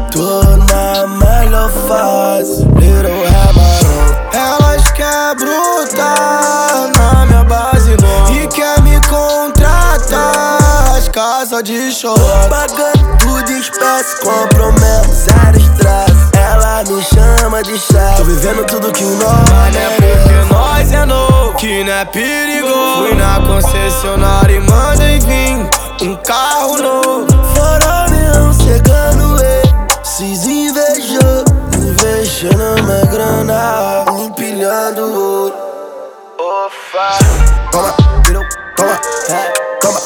Tô na melhor fase, little Camarão. Elas quer bruta na minha base não, e quer me contratar as casas de show. Pagando tudo em espécie, compro mesmo, zero estresse. Ela me chama de chefe, tô vivendo tudo que nós. Mas não é porque nós é novo que não é perigoso. Fui na concessionária e mandei vir um carro novo. Farol chegando, esses invejou, invejando minha grana, empilhando ouro. Toma, virou, toma, toma,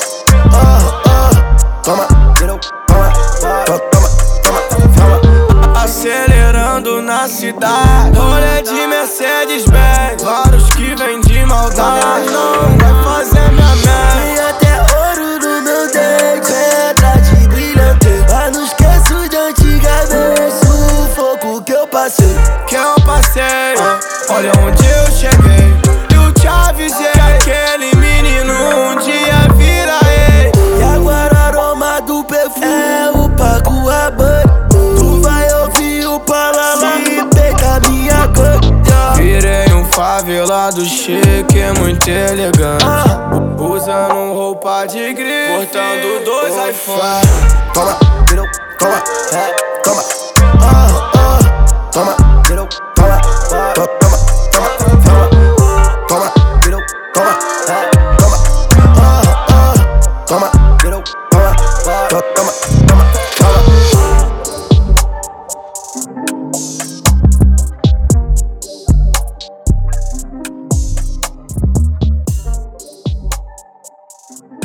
toma, virou, toma, toma. Acelerando na cidade, rolê de Mercedes-Benz, vários que vêm de maldade, não vai fazer minha merda. Tem até ouro no meu dente, pedra de brilhante, mas não esqueço de antigamente, sufoco que eu passei. Olha onde eu cheguei. Eu te avisei que aquele menino um dia vira rei. E agora o aroma do perfume é o Paco Rabanne. Tu vai ouvir o palalá e pegar minha cor. Virei um favelado chique, muito elegante, usando roupa de grife, portando dois iPhones. Toma, virou, toma, toma, toma, virou, toma, toma, toma, toma, virou, toma, toma, toma, virou, toma, toma, toma, toma.